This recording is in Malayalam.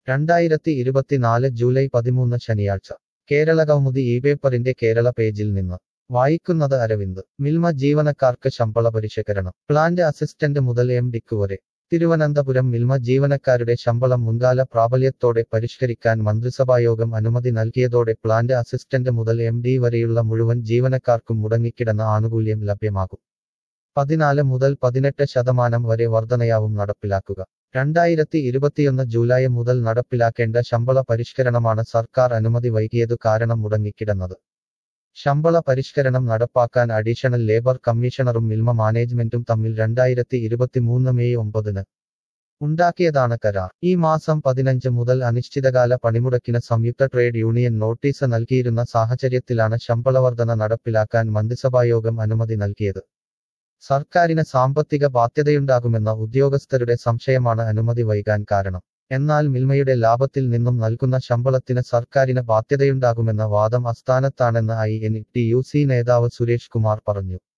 2024 ജൂലൈ 13 ശനിയാഴ്ച കേരള കൗമുദി ഈ പേപ്പറിന്റെ കേരള പേജിൽ നിന്ന് വായിക്കുന്നത് അരവിന്ദ്. മിൽമ ജീവനക്കാർക്ക് ശമ്പള പരിഷ്കരണം. പ്ലാന്റ് അസിസ്റ്റന്റ് മുതൽ MD-ക്ക് വരെ. തിരുവനന്തപുരം മിൽമ ജീവനക്കാരുടെ ശമ്പളം മുൻകാല പ്രാബല്യത്തോടെ പരിഷ്കരിക്കാൻ മന്ത്രിസഭായോഗം അനുമതി നൽകിയതോടെ പ്ലാന്റ് അസിസ്റ്റന്റ് മുതൽ MD വരെയുള്ള മുഴുവൻ ജീവനക്കാർക്കും മുടങ്ങിക്കിടന്ന ആനുകൂല്യം ലഭ്യമാകും. 14 മുതൽ 18% വരെ വർധനയാവും നടപ്പിലാക്കുക. 2021 ജൂലൈ മുതൽ നടപ്പിലാക്കേണ്ട ശമ്പള പരിഷ്കരണമാണ് സർക്കാർ അനുമതി വൈകിയതു കാരണം മുടങ്ങിക്കിടന്നത്. ശമ്പള പരിഷ്കരണം നടപ്പാക്കാൻ അഡീഷണൽ ലേബർ കമ്മീഷണറും മിൽമ മാനേജ്മെന്റും തമ്മിൽ 2023 മെയ് 9 ഉണ്ടാക്കിയതാണ് കരാർ. ഈ മാസം 15 മുതൽ അനിശ്ചിതകാല പണിമുടക്കിന് സംയുക്ത ട്രേഡ് യൂണിയൻ നോട്ടീസ് നൽകിയിരുന്ന സാഹചര്യത്തിലാണ് ശമ്പളവർധന നടപ്പിലാക്കാൻ മന്ത്രിസഭായോഗം അനുമതി നൽകിയത്. സർക്കാരിന് സാമ്പത്തിക ബാധ്യതയുണ്ടാകുമെന്ന ഉദ്യോഗസ്ഥരുടെ സംശയമാണ് അനുമതി വൈകാൻ കാരണം. എന്നാൽ മിൽമയുടെ ലാഭത്തിൽ നിന്നും നൽകുന്ന ശമ്പളത്തിന് സർക്കാരിന് ബാധ്യതയുണ്ടാകുമെന്ന വാദം അസ്ഥാനത്താണെന്ന് INTUC നേതാവ് സുരേഷ് കുമാർ പറഞ്ഞു.